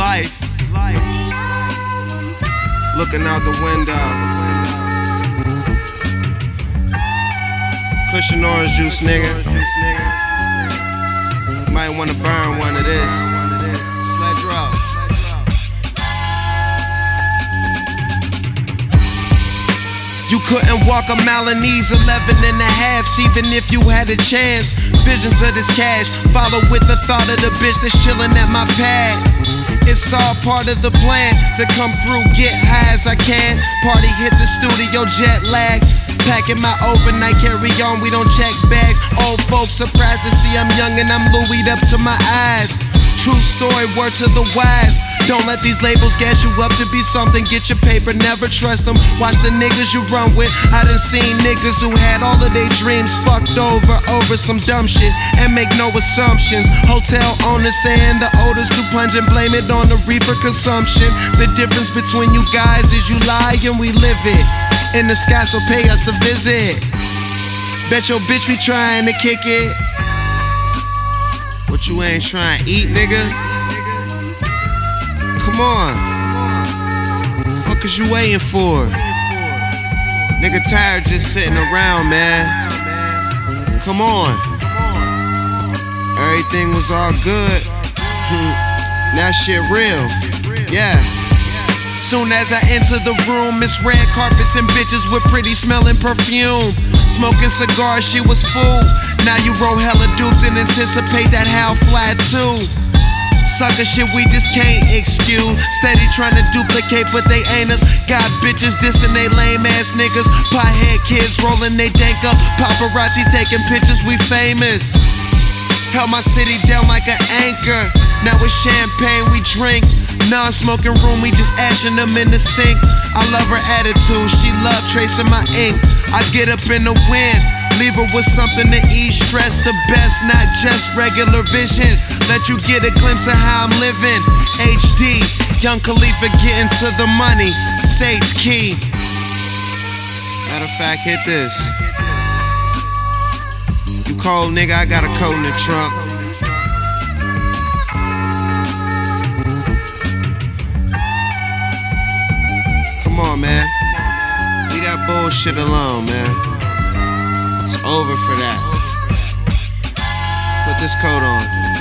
Life. Looking out the window. Cushion orange juice, nigga. Might wanna burn one of this. Sledge roll. You couldn't walk a mile in these 11 and a halves, even if you had a chance. Visions of this cash, follow with the thought of the bitch that's chilling at my pad. It's all part of the plan to come through, get high as I can. Party, hit the studio, jet lag. Packing my overnight carry on, we don't check bags. Old folks surprised to see I'm young and I'm Louis'd up to my eyes. True story, word to the wise. Don't let these labels gas you up to be something. Get your paper, never trust them. Watch the niggas you run with. I done seen niggas who had all of their dreams fucked over some dumb shit and make no assumptions. Hotel owners saying the odor's too pungent, blame it on the reefer consumption. The difference between you guys is you lie and we live it. In the sky, so pay us a visit. Bet your bitch be trying to kick it. What you ain't trying to eat, nigga? Come on. Fuck is you waiting for? Nigga tired just sitting around, man. Come on. Everything was all good. Now shit real. Yeah. Soon as I enter the room, it's red carpets and bitches with pretty smelling perfume. Smoking cigars, she was fool. Now you roll hella dukes and anticipate that how fly too. Sucker shit we just can't excuse. Steady trying to duplicate but they ain't us. Got bitches dissing they lame ass niggas. Pothead kids rolling they dank up. Paparazzi taking pictures, we famous. Held my city down like an anchor. Now with champagne we drink. Non-smoking room, we just ashing them in the sink. I love her attitude, she love tracing my ink. I get up in the wind, leave her with something to ease stress. The best, not just regular vision. Let you get a glimpse of how I'm living. HD, Young Khalifa getting to the money. Safe key. Matter of fact, hit this. You cold nigga, I got a coat in the trunk. Come on, man. Leave that bullshit alone, man. It's over for that. Put this coat on.